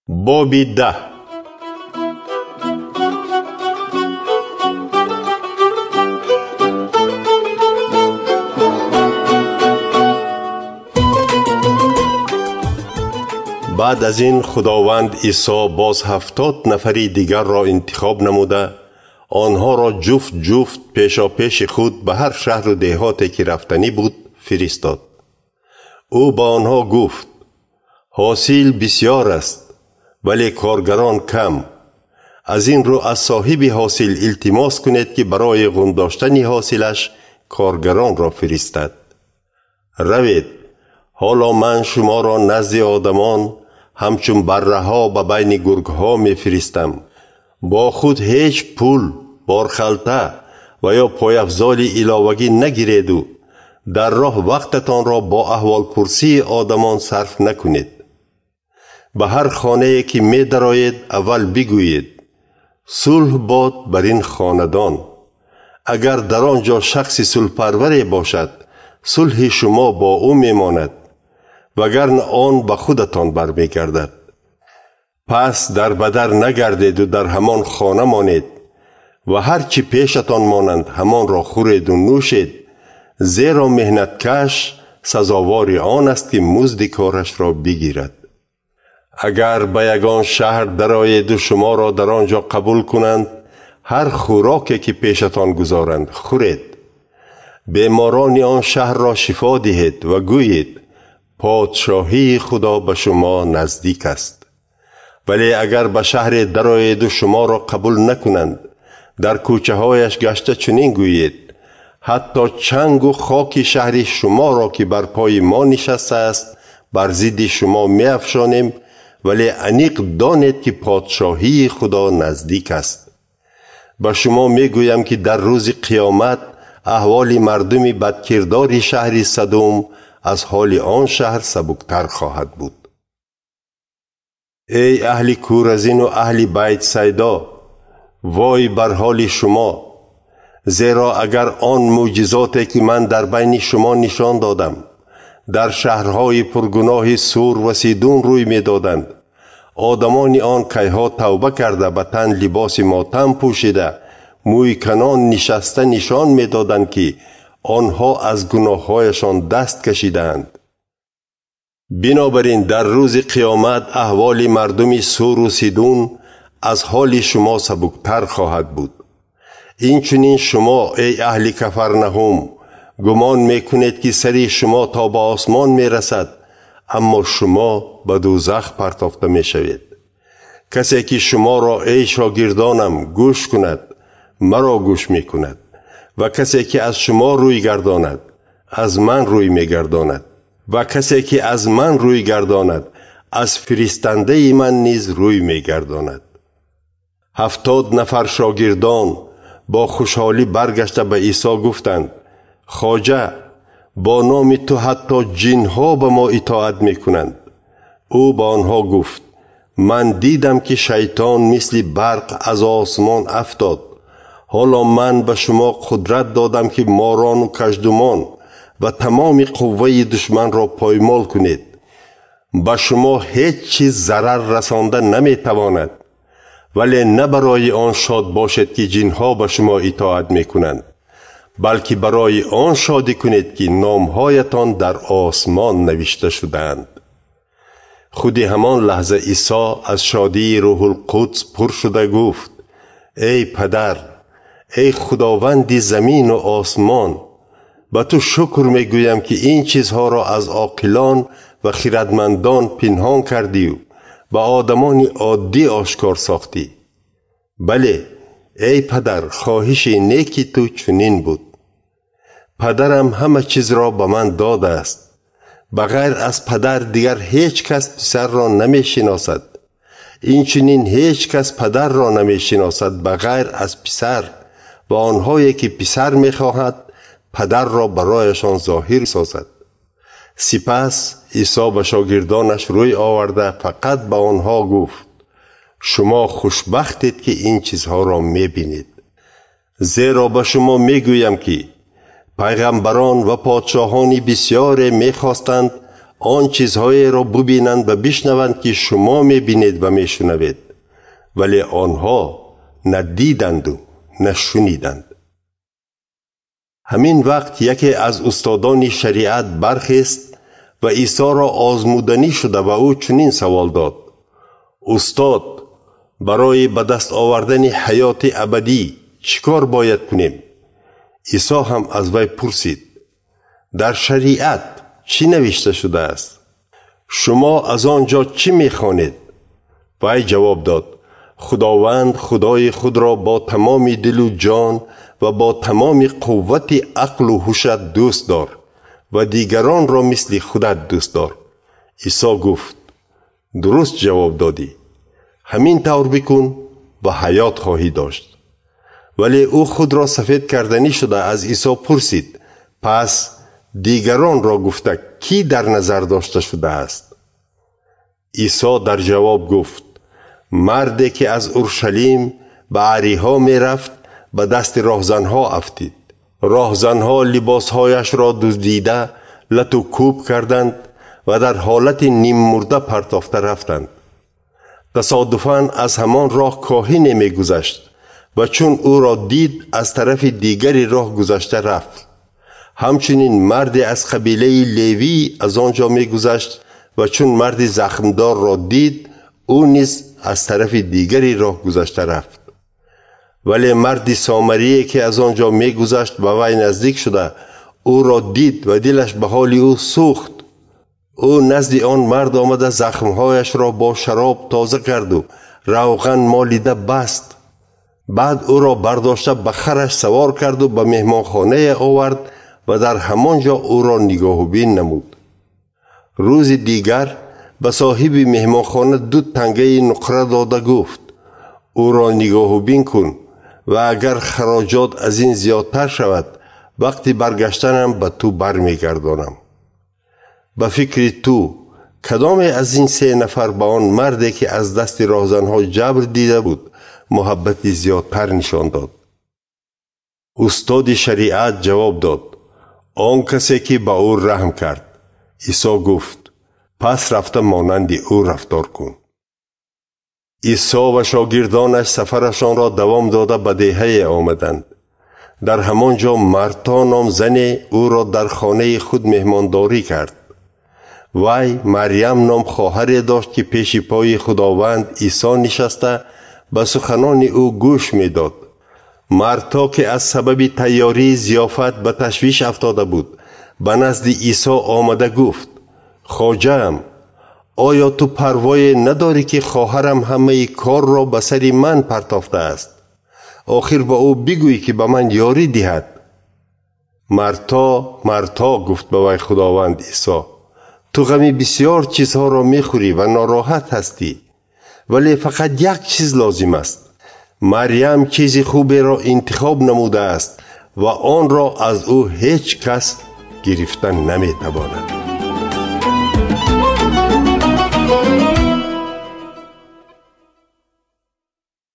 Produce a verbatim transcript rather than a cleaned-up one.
بابی ده. بعد از این خداوند عیسی باز هفتاد نفری دیگر را انتخاب نموده، آنها را جفت جفت پیشا پیش خود به هر شهر و دهاتی که رفتنی بود فرستاد. او با آنها گفت: حاصل بسیار است ولی کارگران کم. از این رو از صاحب حاصل التماس کنید که برای غنداشتن حاصلش کارگران را فرستد. روید، حالا من شما را نزد آدمان همچون بره ها به بین گرگ ها می فرستم. با خود هیچ پول، بارخلطه و یا پایافزال علاوگی نگیرید و در راه وقتتان را با احوال پرسی آدمان صرف نکنید. به هر خانه که می درآیید اول بگویید: صلح باد بر این خاندان. اگر در آنجا شخص صلح پروری باشد، صلح شما با او می ماند، وگرنه آن به خودتان برمی گردد. پس در بدر نگردید و در همان خانه مانید و هر چی پیشتان مانند همان را خورید و نوشید، زیرا مهنت کش سزاوار آن است که مزد کارش را بگیرد. اگر به یگان شهر درآیید و شما را در آنجا قبول کنند، هر خوراکی که پیشتان گذارند خورید. بیماران آن شهر را شفا دهید و گویید: پادشاهی خدا به شما نزدیک است. ولی اگر به شهر درآیید و شما را قبول نکنند، در کوچه هایش گشته چنین گویید: حتی چنگ و خاک شهر شما را که بر پای ما نشسته است بر ضد شما می افشانیم، ولی انیق دانید که پادشاهی خدا نزدیک است. به شما می گویم که در روز قیامت احوال مردم بدکردار شهر سدوم از حال آن شهر سبکتر خواهد بود. ای اهل کورزین و اهل بیت سیدا، وای بر حال شما، زیرا اگر آن معجزاتی که من در بین شما نشان دادم در شهرهای پرگناه سور و سیدون روی می دادند، آدمان آن کیها توبه کرده به تن لباس ماتم پوشیده موی کنان نشسته نشان می دادند که آنها از گناههایشان دست کشیدند. بنابراین در روز قیامت احوال مردم سور و سیدون از حال شما سبکتر خواهد بود. این چنین شما ای اهل کفرنهم گمان میکنید که سری شما تا به آسمان میرسد، اما شما به دوزخ پرتافته میشوید. کسی که شما را ای شاگردانم گوش کند، مرا گوش میکند، و کسی که از شما روی گرداند، از من روی میگرداند، و کسی که از من روی گرداند، از فرستنده من نیز روی میگرداند. هفتاد نفر شاگردان با خوشحالی برگشته به عیسی گفتند: خواجه، با نام تو حتی جنها به ما اطاعت میکنند. او با آنها گفت: من دیدم که شیطان مثل برق از آسمان افتاد. حالا من به شما قدرت دادم که ماران و کژدمان و تمام قوه دشمن را پایمال کنید. به شما هیچ چیز ضرر رسانده نمیتواند، ولی نه برای آن شاد باشد که جنها به شما اطاعت میکنند، بلکه برای آن شادی کنید که نامهایتان در آسمان نوشته شدند. خودی همان لحظه عیسی از شادی روح القدس پر شده گفت: ای پدر، ای خداوند زمین و آسمان، به تو شکر میگویم که این چیزها را از عاقلان و خردمندان پنهان کردی و به آدمان عادی آشکار ساختی. بله ای پدر، خواهش نیکی تو چنین بود. پدرم همه چیز را به من داده است. بغیر از پدر دیگر هیچ کس پسر را نمی شناسد. این چنین هیچ کس پدر را نمی شناسد بغیر از پسر، و آنهایی که پسر می خواهد پدر را برایشان ظاهر سازد. سپس عیسی به شاگردانش روی آورده فقط به آنها گفت: شما خوشبختید که این چیزها را می بینید. زیرا به شما می گویم که پیغمبران و پادشاهان بسیار می خواستند آن چیزهایی را ببینند و بشنوند که شما میبینید و میشنوید، ولی آنها نه دیدند و نه شنیدند. همین وقت یکی از استادان شریعت برخاست و عیسی را آزمودنی شده و او چنین سوال داد: استاد، برای به دست آوردن حیات ابدی چیکار باید کنیم؟ عیسی هم از وی پرسید: در شریعت چی نوشته شده است؟ شما از آنجا چی میخوانید؟ وی جواب داد: خداوند خدای خود را با تمام دل و جان و با تمام قوت عقل و هوشت دوست دار و دیگران را مثل خودت دوست دار. عیسی گفت: درست جواب دادی، همین طور بکن و حیات خواهی داشت. ولی او خود را سفید کردنی شده از عیسی پرسید: پس دیگران را گفته کی در نظر داشته شده است؟ عیسی در جواب گفت: مردی که از اورشلیم به عریها می رفت به دست راهزنها افتید. راهزنها لباسهایش را دزدیده لت و کوب کردند و در حالت نیم مرده پرتافته رفتند. تصادفاً از همان راه کاهنی می گذشت و چون او را دید از طرف دیگری راه گذشته رفت. همچنین مردی از قبیله لیوی از آنجا می گذشت و چون مرد زخمدار را دید او نیز از طرف دیگری راه گذشته رفت. ولی مرد سامریه که از آنجا می گذشت و وی نزدیک شده او را دید و دلش به حال او سوخت. او نزد آن مرد آمده زخمهایش را با شراب تازه کرد و روغن مالیده بست. بعد او را برداشته به خرش سوار کرد و به مهمانخانه آورد و در همانجا او را نگاه بین نمود. روز دیگر به صاحب مهمانخانه دو تنگه نقره داده گفت: او را نگاه بین کن و اگر خراجات از این زیادتر شود وقتی برگشتنم به تو برمیگردانم. به فکر تو کدام از این سه نفر به آن مردی که از دست راهزنها جبر دیده بود محبت زیادتر نشان داد؟ استاد شریعت جواب داد: آن کسی که به او رحم کرد. عیسی گفت: پس رفته مانند او رفتار کن. عیسی و شاگردانش سفرشان را دوام داده به دیهه آمدند. در همانجا مرتا نام زن او را در خانه خود مهمانداری کرد. وی مریم نام خواهری داشت که پیش پای خداوند عیسی نشسته به سخنان او گوش می داد. مرتا که از سبب تیاری ضیافت به تشویش افتاده بود به نزد عیسی آمده گفت: خواجه‌ام، آیا تو پروای نداری که خواهرم همه کار را به سر من پرتافته است؟ آخر با او بگوی که به من یاری دهد. مرتا مرتا گفت به وی خداوند عیسی: تو غمی بسیار چیزها را میخوری و ناراحت هستی، ولی فقط یک چیز لازم است. مریم چیز خوبی را انتخاب نموده است و آن را از او هیچ کس گرفتن نمیتواند.